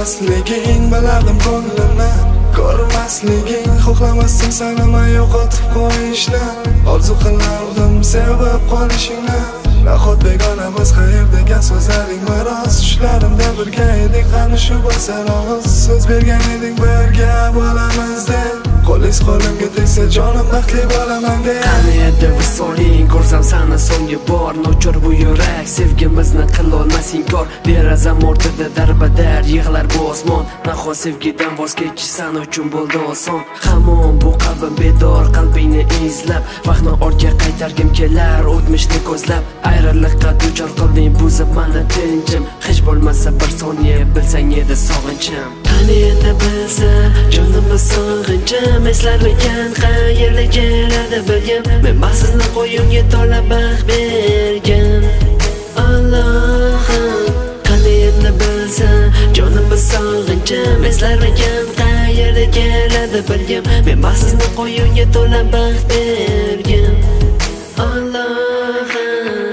sevmasliging bilardim ko'nglimni ko'rmasliging xohlamasdim sanama yo'qotib qo'yishni orzu qilardim sevib qolishingni nahot begonamiz xayr degan so'zlaring meros tushlarimda birga edik qani shu bo'lsa rost so'z bergan eding birga bo'lamiz deb qo'lingiz qo'limga tegsa jonim baxtli bo'laman deb qani edi visoling ko'rsam sani so'nggi bor nochor bu yurak sevgimizni qilolmas inkor derazam o'rtada darbadar yig'lar bu osmon nahot sevgidan voz kechish san uchun bo'ldi oson hamon bu qalbim bedor qalbingni izlab vaqtni ortga qaytargim kelar o'tmishni ko'zlab ayriliqqa duchor qilding buzib mani tinchim hech bo'lmasa bir soniya bilsang edi sog'inchim qani endi bilsa jonimni sog'inchim eslarmikan qayerda keladi bilgim men baxtsizni qo'yimga to'la baxt bergin Allohim qani endi bilsa jonimni sog'inchim eslarmikan qayerda keladi bilgim men baxtsizni qo'yimga to'la baxt bergin Allohim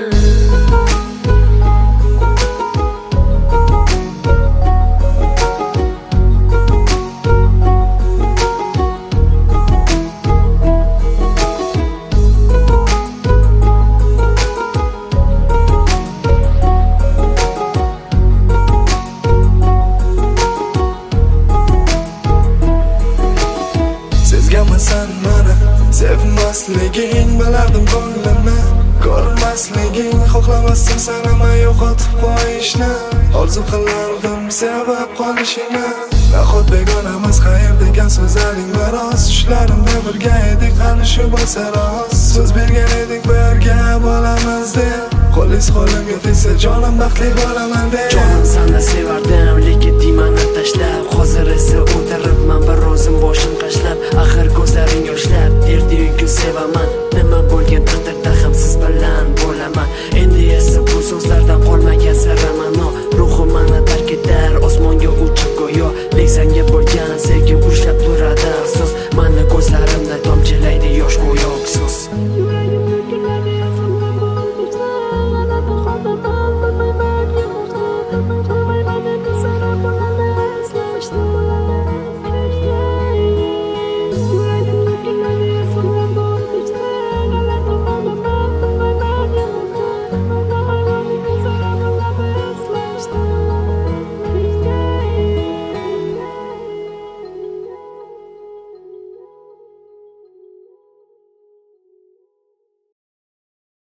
Sen meni sevmasliging bilardim ko'nglimni ko'rmasliging xohlamasdim sanama yo'qotib qo'yishni orzu qilardim sevib qolishingni nahot begonamiz xayr degan so'zlaring meros tushlarimda birga edik qani shu bo'lsa rost so'z bergan edik birga bo'lamiz deb qo'lingiz qo'limga tegsa jonim baxtli bo'laman deb jonim seni sevardim lekin diymani tashlab hozir esa o'tiribman bir o'zim boshim qashlab axir ko'zlaring yoshlab ertayu kun sevaman nima bo'lgan taqdirda ham siz bilan bo'laman